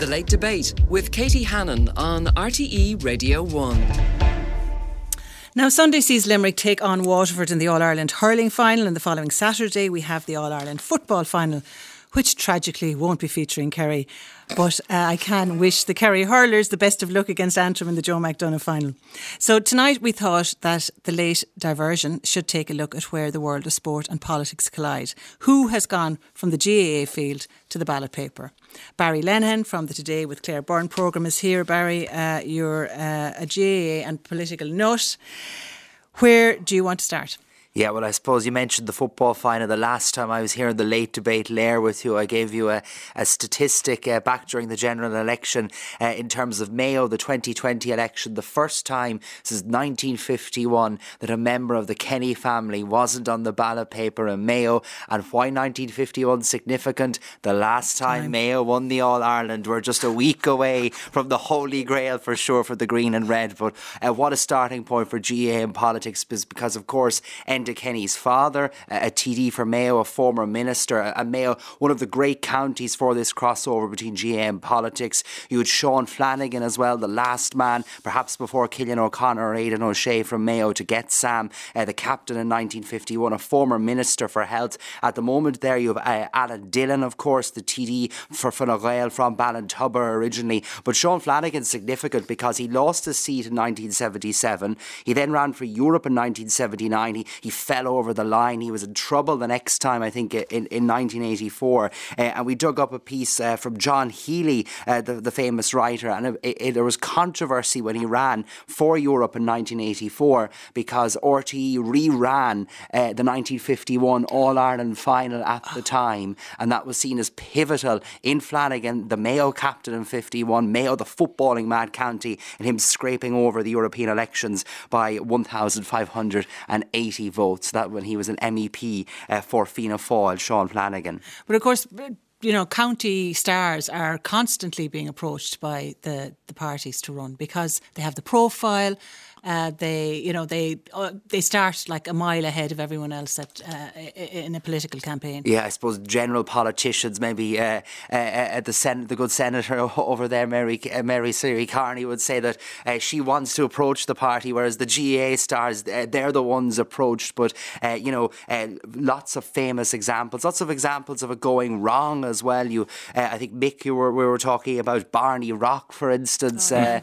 The Late Debate with Katie Hannon on RTE Radio 1. Now, Sunday sees Limerick take on Waterford in the All-Ireland hurling final, and the following Saturday we have the All-Ireland football final, which tragically won't be featuring Kerry. But I can wish the Kerry hurlers the best of luck against Antrim in the Joe McDonagh final. So tonight we thought that the late diversion should take a look at where the world of sport and politics collide. Who has gone from the GAA field to the ballot paper? Barry Lenihan from the Today with Claire Byrne programme is here. Barry, you're a GAA and political nut. Where do you want to start? Yeah, well, I suppose you mentioned the football final. The last time I was here in the Late Debate Lair with you, I gave you a statistic back during the general election in terms of Mayo, the 2020 election. The first time since 1951 that a member of the Kenny family wasn't on the ballot paper in Mayo. And why 1951 significant? The last time Mayo won the All-Ireland. We're just a week away from the Holy Grail for sure for the green and red. But what a starting point for GAA in politics, because of course Enda Kenny's father, a TD for Mayo, a former minister, and Mayo, one of the great counties for this crossover between GAA and politics. You had Sean Flanagan as well, the last man, perhaps before Cillian O'Connor or Aidan O'Shea from Mayo, to get Sam, the captain in 1951, a former minister for health. At the moment there you have Alan Dillon, of course, the TD for Fine Gael from Ballintubber originally. But Sean Flanagan's significant because he lost his seat in 1977. He then ran for Europe in 1979. He fell over the line. He was in trouble the next time, I think, in 1984. And we dug up a piece from John Healy, the famous writer, and there was controversy when he ran for Europe in 1984 because RTE re-ran the 1951 All-Ireland final at the time, and that was seen as pivotal in Flanagan, the Mayo captain in 51, Mayo, the footballing mad county, and him scraping over the European elections by 1,580 votes. That when he was an MEP for Fianna Fáil, Sean Flanagan. But of course, you know, county stars are constantly being approached by the parties to run because they have the profile. They start like a mile ahead of everyone else in a political campaign. Yeah, I suppose general politicians, maybe at the Senate, the good senator over there, Mary Siri Carney, would say that she wants to approach the party, whereas the GAA stars, they're the ones approached. But lots of famous examples, lots of examples of it going wrong as well. I think Mick, we were talking about Barney Rock, for instance, the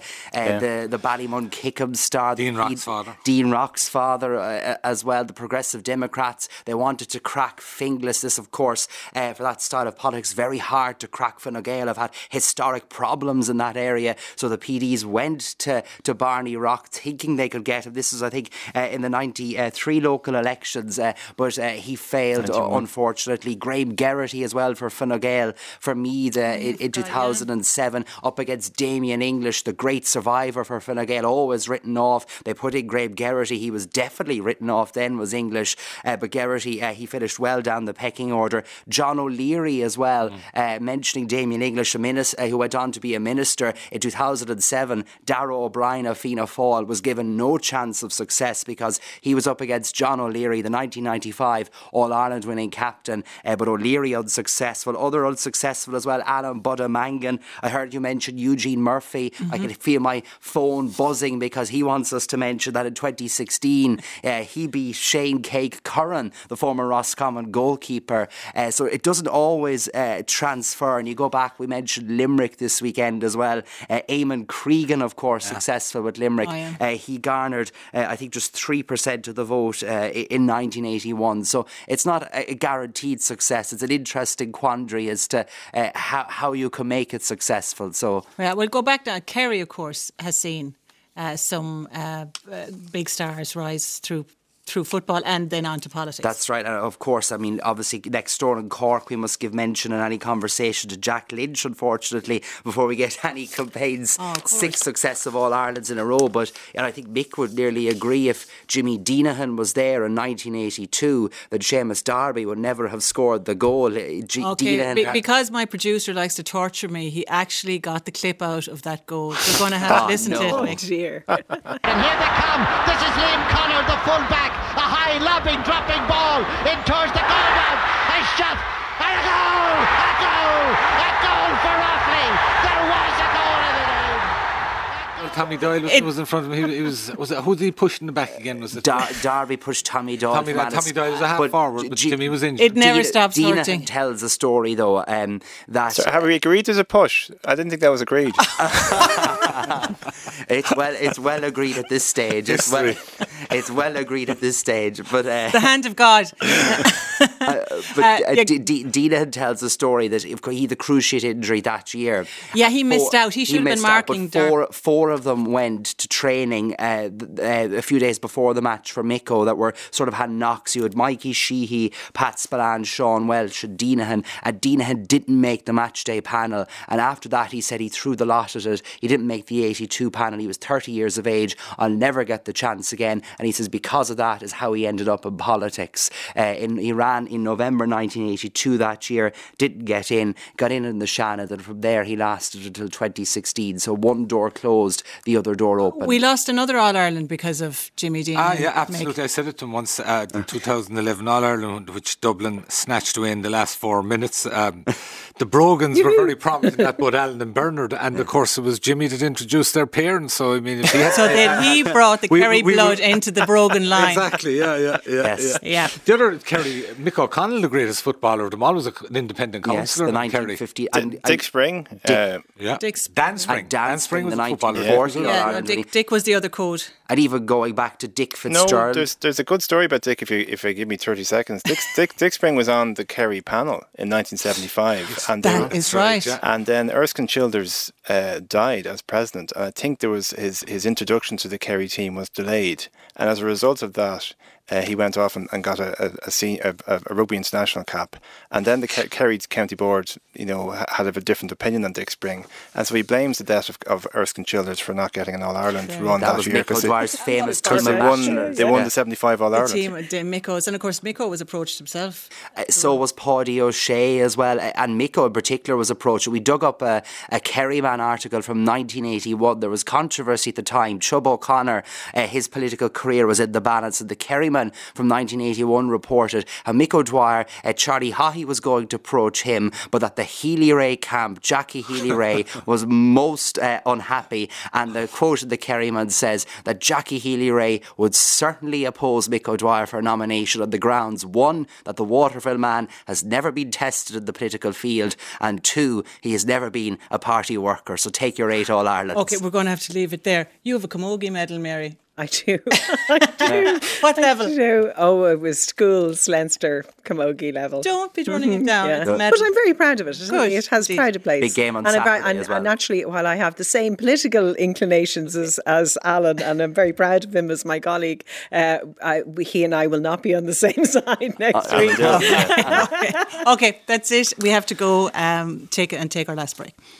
Ballymun Kickham star. Dean Rock's father. Dean Rock's father as well. The Progressive Democrats, they wanted to crack Finglas. This, of course, for that style of politics, very hard to crack. Fine Gael have had historic problems in that area. So the PDs went to Barney Rock thinking they could get him. This is, I think, in the 93 local elections, but he failed, unfortunately. Graham Geraghty as well for Fine Gael, for Meath in 2007, up against Damien English, the great survivor for Fine Gael, always written off. They put in Graham Geraghty. He was definitely written off then, was English. But Geraghty, he finished well down the pecking order. John O'Leary as well, mentioning Damien English, who went on to be a minister in 2007. Darragh O'Brien of Fianna Fáil was given no chance of success because he was up against John O'Leary, the 1995 All-Ireland winning captain. But O'Leary unsuccessful. Other unsuccessful as well, Alan Budamangan. I heard you mention Eugene Murphy. I can feel my phone buzzing because he wants us to mention that in 2016 he beat Shane Cake Curran, the former Roscommon goalkeeper. So it doesn't always transfer. And you go back, we mentioned Limerick this weekend as well. Eamon Cregan, of course, successful with Limerick. He garnered, I think, just 3% of the vote in 1981. So it's not a guaranteed success. It's an interesting quandary as to how you can make it successful. So we'll go back to Kerry, of course, has seen some big stars rise through football and then on to politics. That's right. And of course, I mean, obviously next door in Cork we must give mention in any conversation to Jack Lynch, unfortunately, before we get any campaigns. 6 successive All-Irelands in a row. But I think Mick would nearly agree if Jimmy Deanahan was there in 1982 that Seamus Darby would never have scored the goal. Because my producer likes to torture me, he actually got the clip out of that goal. We're going to have to listen to it next year. And here they come. This is Liam Connor, the full-back. A high lobbing, dropping ball in towards the goal line. A shot and a goal! A goal! A goal for Offaly! They're Tommy Doyle was in front of him. Who did he push in the back again? Was it Darby pushed Tommy Doyle. Tommy Doyle was a half forward, but Jimmy was injured. It never stops hurting. Dina tells a story though that. So have we agreed there's a push? I didn't think that was agreed. It's well agreed at this stage. It's well agreed at this stage. But the hand of God. Dina tells a story that he had the cruciate injury that year. Yeah, he missed out. He should have been marking. Four of them went to training a few days before the match for Micko that were sort of had knocks. You had Mikey Sheehy, Pat Spillane, Sean Welch and Dinahan. And Dinahan didn't make the match day panel. And after that, he said he threw the lot at it. He didn't make the 82 panel. He was 30 years of age. I'll never get the chance again. And he says because of that is how he ended up in politics. He ran in November 1982 that year, didn't get in, got in the Shannon, and from there he lasted until 2016. So one door closed, the other door opened. We lost another All-Ireland because of Jimmy Dean. Yeah, absolutely. I said it to him once, the 2011 All-Ireland, which Dublin snatched away in the last 4 minutes. The Brogans were very prominent in that, both Alan and Bernard, and of course it was Jimmy that introduced their parents. So I mean, if he had, then he brought the Kerry blood into the Brogan line. Exactly. Yeah. The other Kerry, Mick O'Connell, the greatest footballer of them all, was an independent councillor. The 1950. Dick Spring. Dan Spring. Dan Spring was the a footballer. 1940. Dick was the other code. And even going back to Dick Fitzgerald. No, there's a good story about Dick if you give me 30 seconds. Dick Spring was on the Kerry panel in 1975. And that is right. And then Erskine Childers died as president. And I think there was his introduction to the Kerry team was delayed. And as a result of that, he went off and got a rugby international cap. And then the Kerry County Board, had a different opinion on Dick Spring. And so he blames the death of Erskine Childers for not getting an All-Ireland run that year. That was Mick O'Dwyer's famous team. They won the 75 All-Ireland. The team, Micko's. And of course, Micko was approached himself. So was Paddy O'Shea as well. And Micko in particular was approached. We dug up a Kerryman article from 1981. There was controversy at the time. Chub O'Connor, his political career was in the balance, and the Kerryman from 1981 reported how Mick O'Dwyer, Charlie Haughey was going to approach him, but that the Healy-Rae camp, Jackie Healy-Rae, was most unhappy. And the quote of the Kerryman says that Jackie Healy-Rae would certainly oppose Mick O'Dwyer for a nomination on the grounds, 1, that the Waterville man has never been tested in the political field, and 2, he has never been a party worker. So take your 8 All-Irelands. Okay, we're going to have to leave it there. You have a Camogie medal, Mary. I do. What level? It was schools, Leinster, Camogie level. Don't be running it down. Yeah. But I'm very proud of it. It has pride of place. Big game on Saturday as well. And actually, while I have the same political inclinations as Alan, and I'm very proud of him as my colleague, he and I will not be on the same side next week. Okay, that's it. We have to go take our last break.